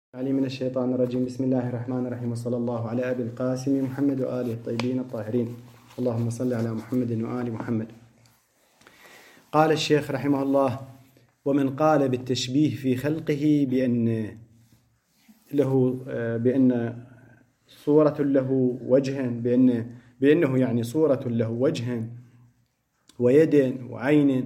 علي من الشيطان الرجيم. بسم الله الرحمن الرحيم، وصلى الله على أبي القاسم محمد وآله الطيبين الطاهرين. اللهم صل على محمد وآل محمد. قال الشيخ رحمه الله: ومن قال بالتشبيه في خلقه بأن صورة له وجها، بأنه يعني صورة له وجها ويد وعين،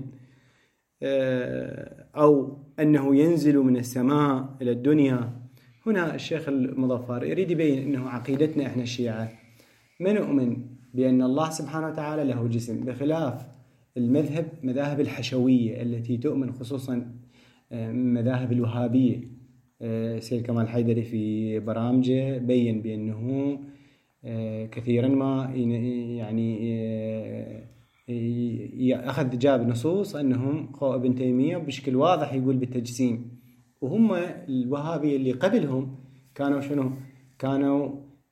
أو أنه ينزل من السماء إلى الدنيا. هنا الشيخ المظفر يريد يبين أنه عقيدتنا إحنا الشيعة ما نؤمن بأن الله سبحانه وتعالى له جسم، بخلاف مذاهب الحشوية التي تؤمن، خصوصا مذاهب الوهابية. سيد كمال حيدري في برامجه بين بأنه كثيرا ما جاب نصوص أنهم ابن تيمية بشكل واضح يقول بالتجسيم، وهم الوهابية اللي قبلهم كانوا شنو؟ كانوا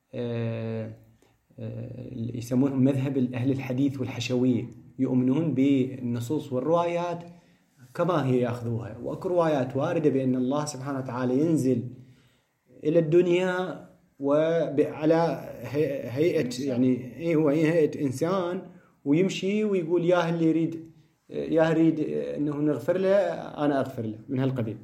يسمونهم مذهب أهل الحديث والحشوية، يؤمنون بالنصوص والروايات كما هي يأخذوها. وأكو روايات واردة بأن الله سبحانه وتعالى ينزل إلى الدنيا وعلى هيئة هو هيئة إنسان، ويمشي ويقول يا اللي يريد أنه نغفر له أنا أغفر له، من هالقبيل.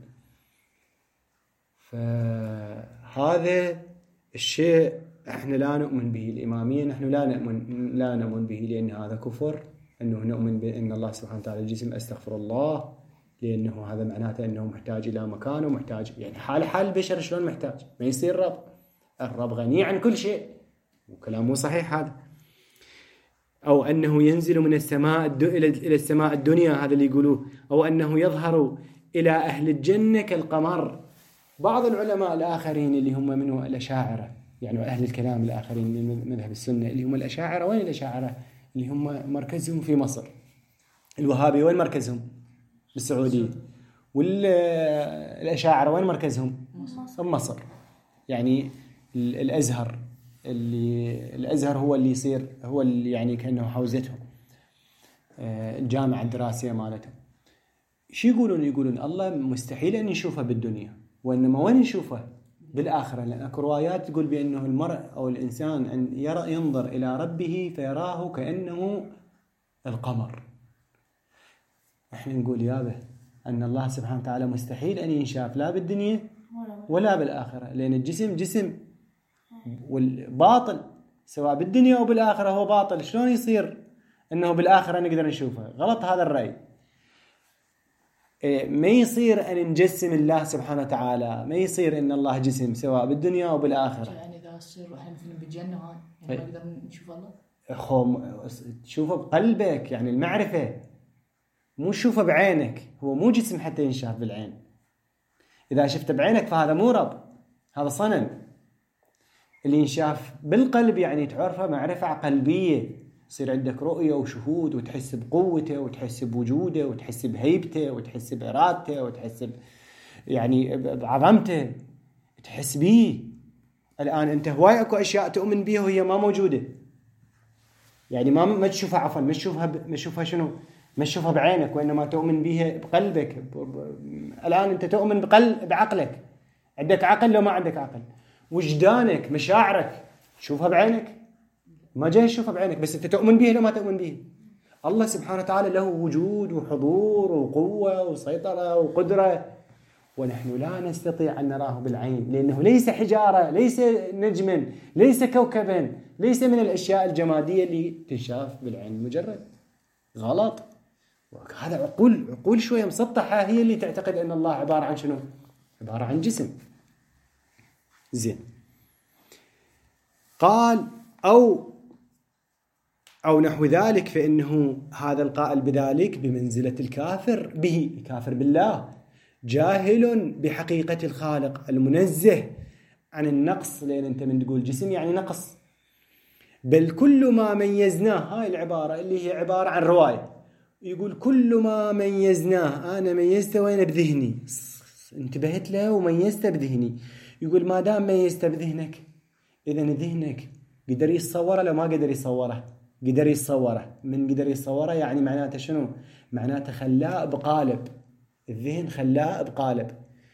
فهذا الشيء احنا لا نؤمن به، الإمامية نحن لا نؤمن به، لأن هذا كفر. أنه نؤمن بأن الله سبحانه وتعالى الجسم، أستغفر الله، لأنه هذا معناته أنه محتاج إلى مكان، ومحتاج يعني حال البشر شلون محتاج، ما يصير رب. الرب غني عن كل شيء، وكلام مو صحيح هذا. أو أنه ينزل من السماء إلى السماء الدنيا، هذا اللي يقولوه. أو أنه يظهر إلى أهل الجنة كالقمر. بعض العلماء الآخرين اللي هم منه الأشاعرة، يعني أهل الكلام الآخرين من مذهب السنة اللي هم الأشاعرة. وين الأشاعرة؟ اللي هم مركزهم في مصر. الوهابي وين مركزهم؟ بالسعودية. والأشاعرة وين مركزهم؟ مصر. يعني الأزهر، الأزهر هو اللي يصير، هو اللي يعني كأنه حوزتهم، الجامعة الدراسية مالتهم. شو يقولون الله مستحيل أن يشوفه بالدنيا، وإنما وين يشوفه؟ بالآخرة. لأن أكو روايات تقول بأنه المرء أو الإنسان أن ينظر إلى ربه فيراه كأنه القمر. إحنا نقول يابه أن الله سبحانه وتعالى مستحيل أن ينشاف لا بالدنيا ولا بالآخرة، لأن الجسم جسم والباطل، سواء بالدنيا أو بالآخرة هو باطل. شلون يصير أنه بالآخرة نقدر نشوفه؟ غلط هذا الرأي. ما يصير أن نجسم الله سبحانه وتعالى، ما يصير أن الله جسم سواء بالدنيا أو بالآخرة. يعني إذا يصير إحنا مثلا بالجنة هاي يعني ما نقدر نشوف الله. تشوفه بقلبك، يعني المعرفة، مو تشوفه بعينك. هو مو جسم حتى ينشاف بالعين. إذا شفته بعينك فهذا مو رب، هذا صنم. اللي ينشاف بالقلب يعني تعرفه معرفة قلبية، يصير عندك رؤية وشهود، وتحس بقوته، وتحس بوجوده، وتحس بهيبته، وتحس بإرادته، وتحس يعني بعظمته، تحس بيه. الآن أنت هواي أكو أشياء تؤمن بيها وهي ما موجودة، يعني ما تشوفها، عفوا ما تشوفها شنو؟ ما تشوفها بعينك، وإنما تؤمن بيها بقلبك. الآن أنت تؤمن بعقلك، عندك عقل لو ما عندك عقل. وجدانك، مشاعرك، تشوفها بعينك؟ ما جاي تشوفها بعينك، بس أنت تؤمن بيه لو ما تؤمن بيه. الله سبحانه وتعالى له وجود وحضور وقوة وسيطرة وقدرة، ونحن لا نستطيع أن نراه بالعين، لأنه ليس حجارة، ليس نجما، ليس كوكبا، ليس من الأشياء الجمادية اللي تنشاف بالعين المجرد. غلط. هذا عقول شوية مسطحة هي اللي تعتقد أن الله عبارة عن شنو؟ عبارة عن جسم. زين. قال أو نحو ذلك، فإنه هذا القائل بذلك بمنزلة الكافر به، الكافر بالله، جاهل بحقيقة الخالق المنزه عن النقص. لأن أنت من تقول جسم يعني نقص. بل كل ما ميزناه، هاي العبارة اللي هي عبارة عن رواية، يقول كل ما ميزناه، أنا ميزته وين؟ بذهني، انتبهت له وميزته بذهني. يقول ما دام ميزته بذهنك، إذن ذهنك قدر يتصوره لو ما قدر يصوره؟ قدر يتصوره. من قدر يتصوره يعني معناته شنو؟ معناته خلاء بقالب. الذهن خلاء بقالب،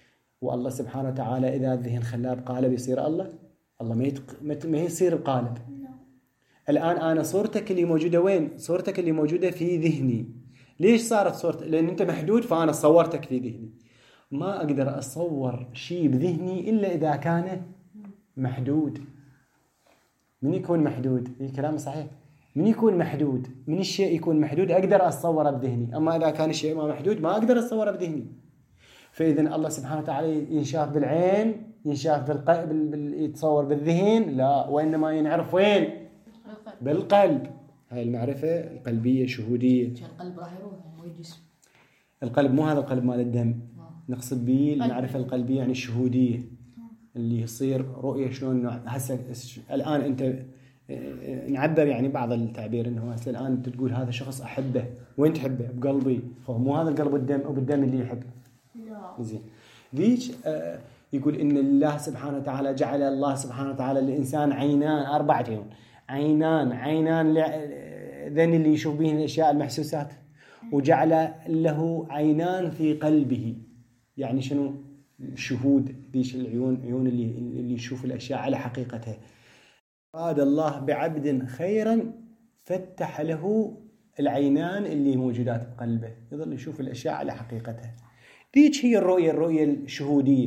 والله سبحانه وتعالى إذا الذهن خلاه بقالب يصير الله ما يصير بقالب. الآن أنا صورتك اللي موجودة وين؟ صورتك اللي موجودة في ذهني. ليش صارت صورتك؟ لأن أنت محدود، فأنا صورتك في ذهني. ما أقدر أصور شيء بذهني إلا إذا كان محدود. من يكون محدود؟ كلام صحيح. من يكون محدود؟ من الشيء يكون محدود أقدر أصوره بذهني. أما إذا كان الشيء ما محدود ما أقدر أصوره بذهني. فإذن الله سبحانه وتعالى ينشاف بالعين، ينشاف بالقلب، يتصور بالذهن؟ لا، وإنما ينعرف وين؟ بالقلب. هاي المعرفة القلبية الشهودية. القلب راح يروح مو الجسم. القلب مو هذا القلب مال الدم، نقصد به المعرفة القلبية يعني الشهودية اللي يصير رؤية. شلون هسه الآن أنت نعبر يعني بعض التعبير إنه هسه الآن أنت تقول هذا شخص أحبه، وين تحبه؟ بقلبي. فهو مو هذا القلب الدم أو بالدم اللي يحبه. زين ذيك يقول إن الله سبحانه وتعالى جعل الله سبحانه وتعالى للإنسان عينان، 4 عيون، عينان ذن اللي يشوف بهن الأشياء المحسوسات، وجعل له عينان في قلبه. يعني شنو؟ شهود. ذيش العيون عيون اللي يشوف الأشياء على حقيقتها. أراد الله بعبد خيرا فتح له العينان اللي موجودات بقلبه، يظل يشوف الأشياء على حقيقتها. ذيك هي الرؤية الشهودية.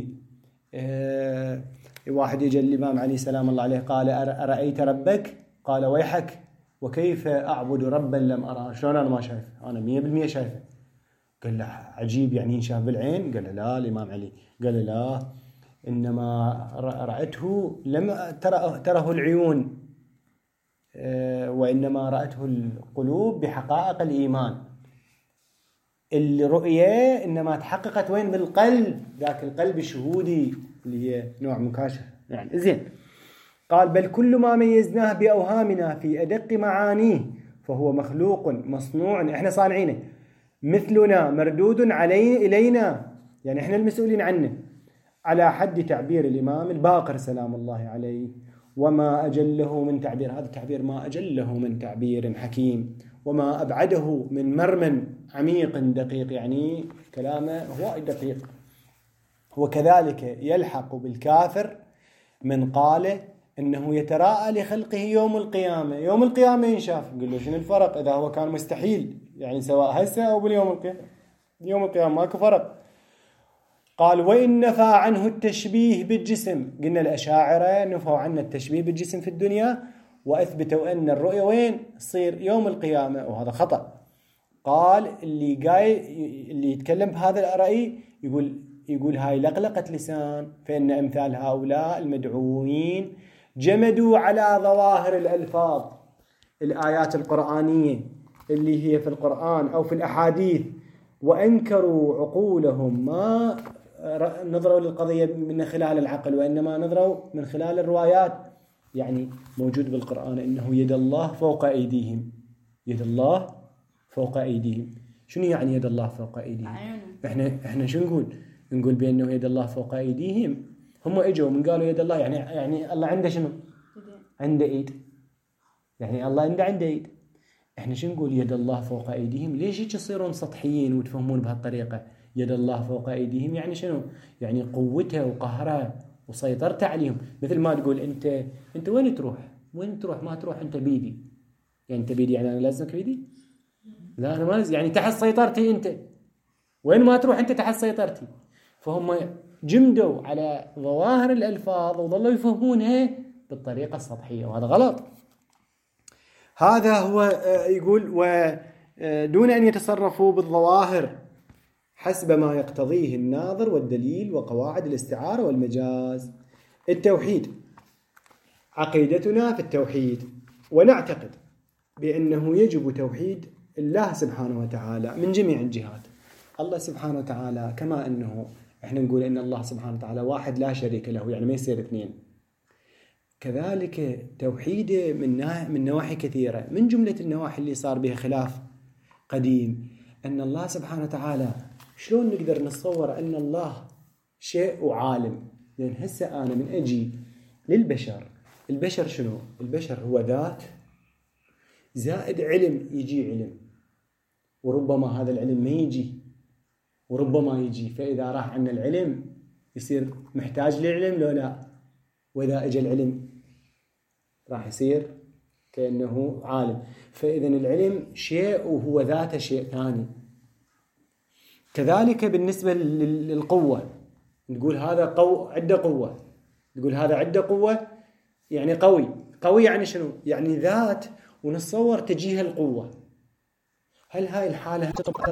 واحد يجي الإمام علي سلام الله عليه قال أرأيت ربك؟ قال ويحك، وكيف أعبد ربا لم أرى؟ شلون أنا ما شايف؟ أنا 100% شايفه. قال له عجيب، يعني ينشاف بالعين؟ قال له لا الإمام علي. قال له لا، إنما رأته لم تره العيون، وإنما رأته القلوب بحقائق الإيمان. الرؤية إنما تحققت وين؟ بالقلب، ذاك القلب الشهودي اللي هي نوع مكاشف يعني. زين قال بل كل ما ميزناه بأوهامنا في أدق معانيه فهو مخلوق مصنوع، إحنا صانعينه، مثلنا مردود إلينا، يعني إحنا المسؤولين عنه، على حد تعبير الإمام الباقر سلام الله عليه. وما أجله من تعبير، هذا التعبير ما أجله من تعبير حكيم، وما أبعده من مرمى عميق دقيق، يعني كلامه هو دقيق. وكذلك يلحق بالكافر من قال إنه يتراءى لخلقه يوم القيامة. يوم القيامة ينشاف. نقول له شنو الفرق إذا هو كان مستحيل؟ يعني سواء هسه أو باليوم القيامة، يوم القيامة ماكو فرق. قال وإن نفى عنه التشبيه بالجسم. قلنا الأشاعرة نفوا عنه التشبيه بالجسم في الدنيا، وأثبتوا أن الرؤية وين؟ تصير يوم القيامة، وهذا خطأ. قال اللي يتكلم بهذا الرأي يقول هاي لقلقة لسان، فإن أمثال هؤلاء المدعوين جمدوا على ظواهر الألفاظ، الآيات القرآنية اللي هي في القرآن أو في الأحاديث، وأنكروا عقولهم، ما نظروا للقضية من خلال العقل، وإنما نظروا من خلال الروايات. يعني موجود بالقرآن إنه يد الله فوق أيديهم، يد الله فوق أيديهم. شنو يعني يد الله فوق أيديهم؟ إحنا شو نقول بأنه يد الله فوق أيديهم. هم إجوا من قالوا يد الله، يعني الله عنده شنو؟ عنده إيد، يعني الله عنده إيد. إحنا شو نقول يد الله فوق أيديهم؟ ليش هيك تصيرون سطحيين وتفهمون بهالطريقة؟ يد الله فوق أيديهم يعني شنو؟ يعني قوته وقهره وسيطرته عليهم. مثل ما تقول أنت وين تروح؟ ما تروح أنت بيدي، يعني أنت بيدي يعني أنا لازمك بيدي؟ لا أنا ما لازم، يعني تحت سيطرتي أنت، وين ما تروح أنت تحت سيطرتي. فهم جمدوا على ظواهر الألفاظ وظلوا يفهمونها بالطريقة السطحية، وهذا غلط. هذا هو يقول ودون أن يتصرفوا بالظواهر حسب ما يقتضيه الناظر والدليل وقواعد الاستعارة والمجاز. التوحيد، عقيدتنا في التوحيد، ونعتقد بأنه يجب توحيد الله سبحانه وتعالى من جميع الجهات. الله سبحانه وتعالى كما أنه إحنا نقول إن الله سبحانه وتعالى واحد لا شريك له، يعني ما يصير اثنين، كذلك توحيده من نواحي كثيرة. من جملة النواحي اللي صار بها خلاف قديم أن الله سبحانه وتعالى، شلون نقدر نتصور أن الله شيء وعالم؟ لأن هسه أنا من أجي للبشر، البشر شنو؟ البشر هو ذات زائد علم، يجي علم، وربما هذا العلم ما يجي وربما يجي، فإذا راح عنا العلم يصير محتاج للعلم لو لا؟ وإذا أجى العلم راح يصير كأنه عالم. فإذا العلم شيء وهو ذاته شيء ثاني. كذلك بالنسبة للقوة، نقول هذا عنده قوة، نقول هذا عنده قوة يعني قوي يعني شنو؟ يعني ذات ونتصور تجيها القوة. هل هاي الحالة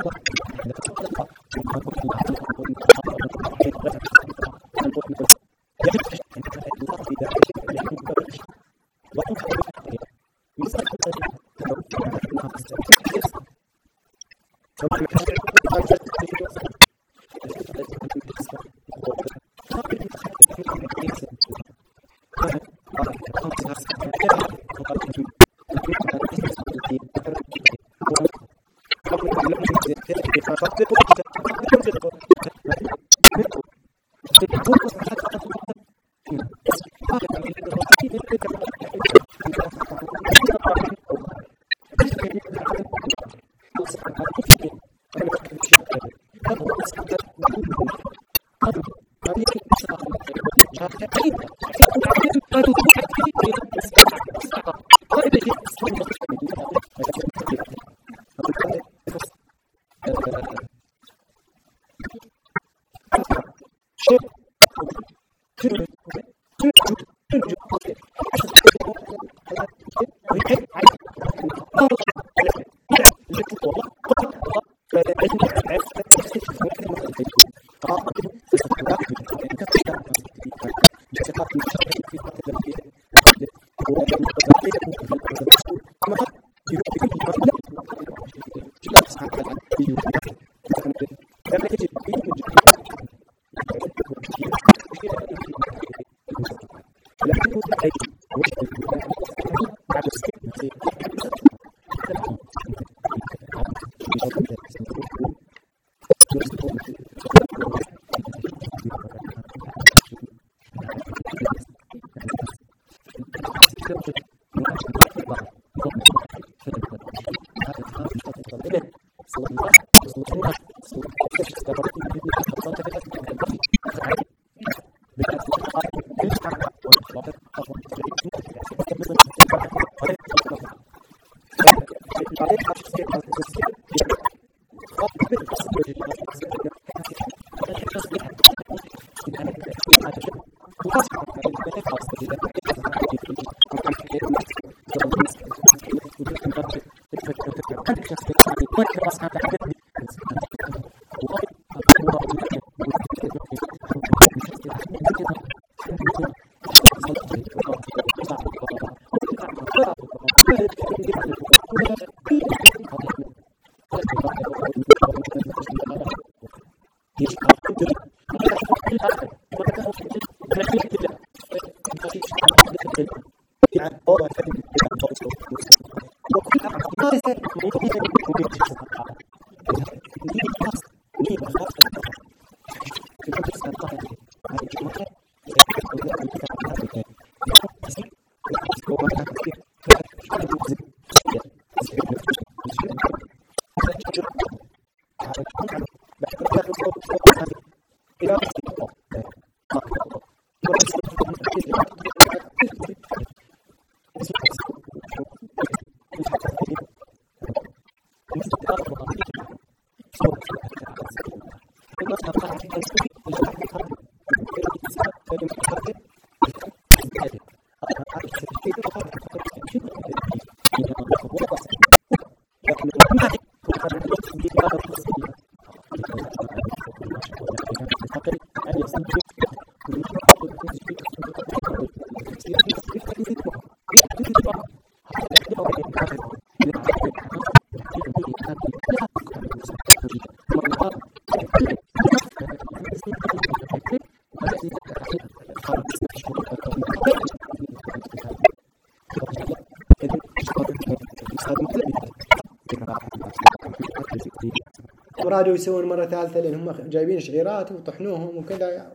ورادوا يسوون مرة ثالثة لأن هم جايبين شعيرات وطحنوهم وكذا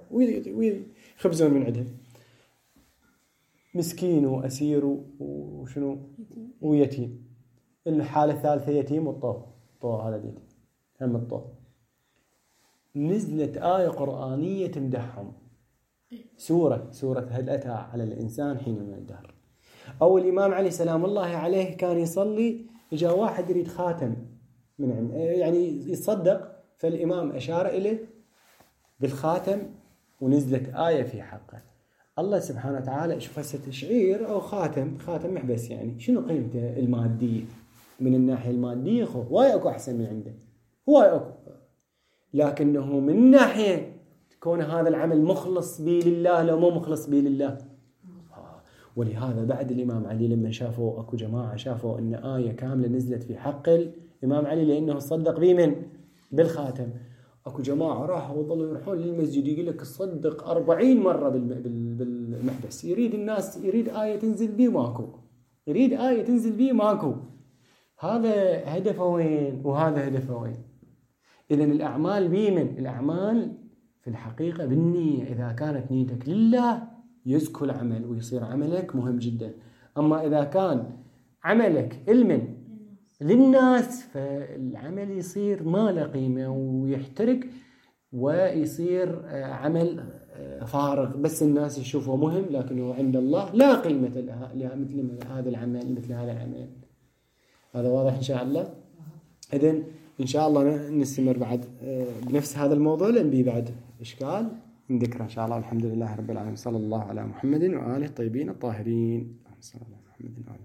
ويخبزون من عندهم. مسكين وأسير وشنو ويتيم. الحالة الثالثة يتيم والطوع هذا اليتيم هم الطوع. نزلت آية قرآنية تمدحهم، سورة هل أتى على الإنسان حين من الدهر. أو الإمام علي سلام الله عليه كان يصلي، جاء واحد يريد خاتم من يعني يتصدق، فالإمام أشار إليه بالخاتم ونزلت آية في حقه. الله سبحانه وتعالى شوف هسه تشعير أو خاتم محبس، يعني شنو قيمته المادية؟ من الناحية المادية هواي أكو أحسن من عنده، هواي أكو، لكنه من ناحية كون هذا العمل مخلص به لله لو مو مخلص به لله. ولهذا بعد الإمام علي لما شافوا أكو جماعة شافوا أن آية كاملة نزلت في حق الإمام علي لأنه صدق به من بالخاتم، أكو جماعة راحوا وظلوا يروحون للمسجد يقول لك صدق 40 مرة بالمحبس، يريد الناس يريد آية تنزل به ماكو، يريد آية تنزل به ماكو. هذا هدفه وين وهذا هدفه وين؟ إذن الأعمال بيمن الأعمال في الحقيقة بالنية، إذا كانت نيتك لله يزكو العمل ويصير عملك مهم جدا. أما إذا كان عملك علما للناس فالعمل يصير ما له قيمة ويحترق ويصير عمل فارغ، بس الناس يشوفه مهم لكنه عند الله لا قيمة له مثل هذا العمل مثل هذا العمل. هذا واضح إن شاء الله. إذن إن شاء الله نستمر بعد بنفس هذا الموضوع لأن بيه بعد إشكال نذكره إن شاء الله. الحمد لله رب العالمين، صلى الله على محمد وآله الطيبين الطاهرين.